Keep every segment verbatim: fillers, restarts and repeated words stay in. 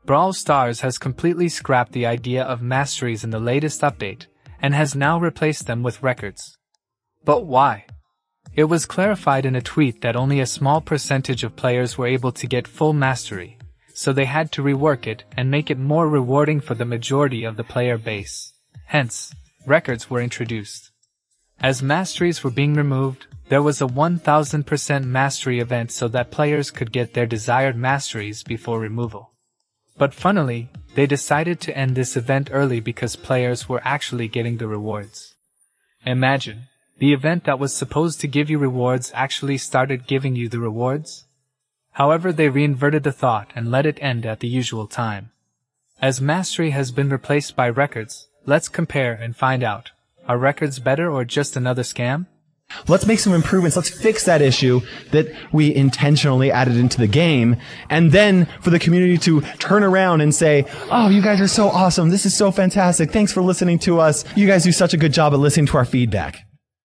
Brawl Stars has completely scrapped the idea of masteries in the latest update, and has now replaced them with records. But why? It was clarified in a tweet that only a small percentage of players were able to get full mastery, so they had to rework it and make it more rewarding for the majority of the player base. Hence, records were introduced. As masteries were being removed, there was a one thousand percent mastery event so that players could get their desired masteries before removal. But funnily, they decided to end this event early because players were actually getting the rewards. Imagine, the event that was supposed to give you rewards actually started giving you the rewards? However, they reinverted the thought and let it end at the usual time. As mastery has been replaced by records, let's compare and find out, are records better or just another scam? Let's make some improvements. Let's fix that issue that we intentionally added into the game. And then for the community to turn around and say, oh, you guys are so awesome. This is so fantastic. Thanks for listening to us. You guys do such a good job at listening to our feedback.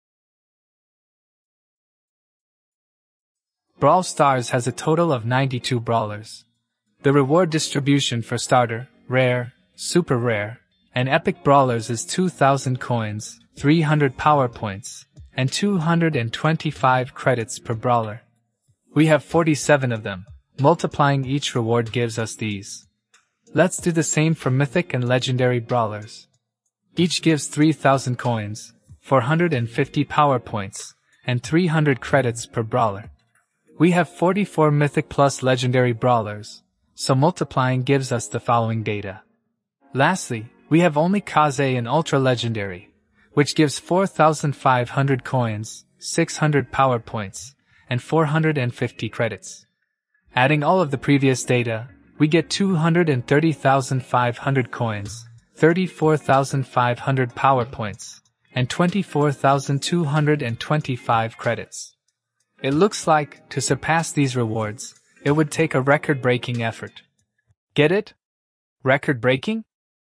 Brawl Stars has a total of ninety-two brawlers. The reward distribution for starter, rare, super rare, and epic brawlers is two thousand coins, three hundred power points, and two hundred twenty-five credits per brawler. We have forty-seven of them. Multiplying each reward gives us these. Let's do the same for mythic and legendary brawlers. Each gives three thousand coins, four hundred fifty power points, and three hundred credits per brawler. We have forty-four mythic plus legendary brawlers, so multiplying gives us the following data. Lastly, we have only Kaze and Ultra Legendary, which gives four thousand five hundred coins, six hundred power points, and four hundred fifty credits. Adding all of the previous data, we get two hundred thirty thousand five hundred coins, thirty-four thousand five hundred power points, and twenty-four thousand two hundred twenty-five credits. It looks like, to surpass these rewards, it would take a record-breaking effort. Get it? Record-breaking?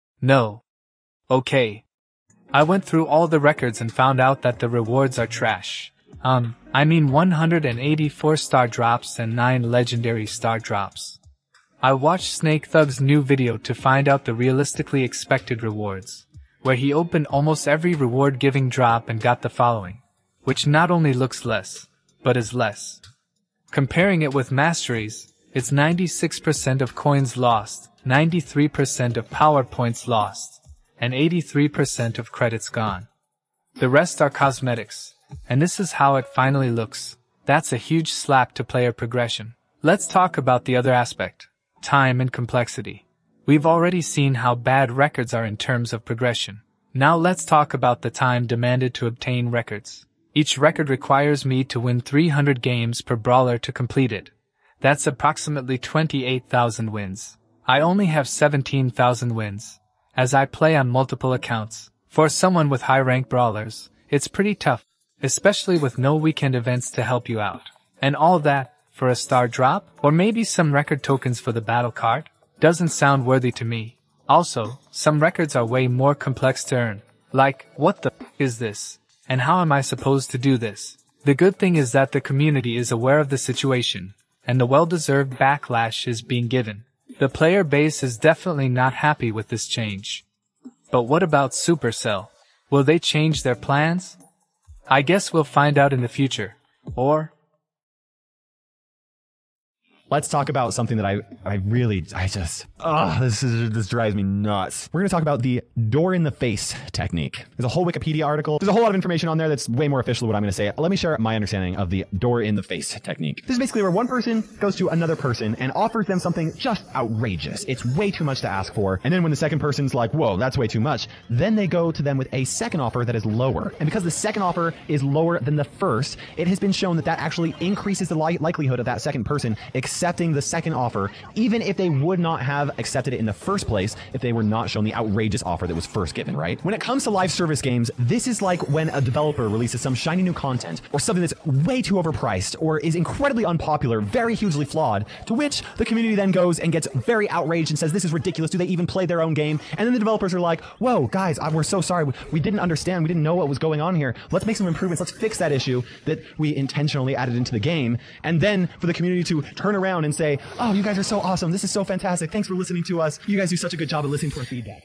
No. Okay. I went through all the records and found out that the rewards are trash. Um, I mean one hundred eighty-four star drops and nine legendary star drops. I watched Snake Thug's new video to find out the realistically expected rewards, where he opened almost every reward-giving drop and got the following, which not only looks less, but is less. Comparing it with masteries, it's ninety-six percent of coins lost, ninety-three percent of power points lost, and eighty-three percent of credits gone. The rest are cosmetics, and this is how it finally looks. That's a huge slap to player progression. Let's talk about the other aspect, time and complexity. We've already seen how bad records are in terms of progression. Now let's talk about the time demanded to obtain records. Each record requires me to win three hundred games per brawler to complete it. That's approximately twenty-eight thousand wins. I only have seventeen thousand wins, as I play on multiple accounts. For someone with high-rank brawlers, it's pretty tough, especially with no weekend events to help you out. And all that, for a star drop, or maybe some record tokens for the battle card? Doesn't sound worthy to me. Also, some records are way more complex to earn. Like, what the f is this? And how am I supposed to do this? The good thing is that the community is aware of the situation, and the well-deserved backlash is being given. The player base is definitely not happy with this change. But what about Supercell? Will they change their plans? I guess we'll find out in the future. Or... Let's talk about something that I, I really, I just, ugh, this is, this drives me nuts. We're going to talk about the door in the face technique. There's a whole Wikipedia article. There's a whole lot of information on there that's way more official than what I'm going to say. Let me share my understanding of the door in the face technique. This is basically where one person goes to another person and offers them something just outrageous. It's way too much to ask for. And then when the second person's like, whoa, that's way too much, then they go to them with a second offer that is lower. And because the second offer is lower than the first, it has been shown that that actually increases the li likelihood of that second person accepting the second offer, even if they would not have accepted it in the first place if they were not shown the outrageous offer that was first given, right? When it comes to live service games, this is like when a developer releases some shiny new content or something that's way too overpriced or is incredibly unpopular, very hugely flawed, to which the community then goes and gets very outraged and says, this is ridiculous. Do they even play their own game? And then the developers are like, whoa, guys, we're so sorry. We didn't understand. We didn't know what was going on here. Let's make some improvements. Let's fix that issue that we intentionally added into the game. And then for the community to turn around around and say, oh, you guys are so awesome. This is so fantastic. Thanks for listening to us. You guys do such a good job of listening to our feedback.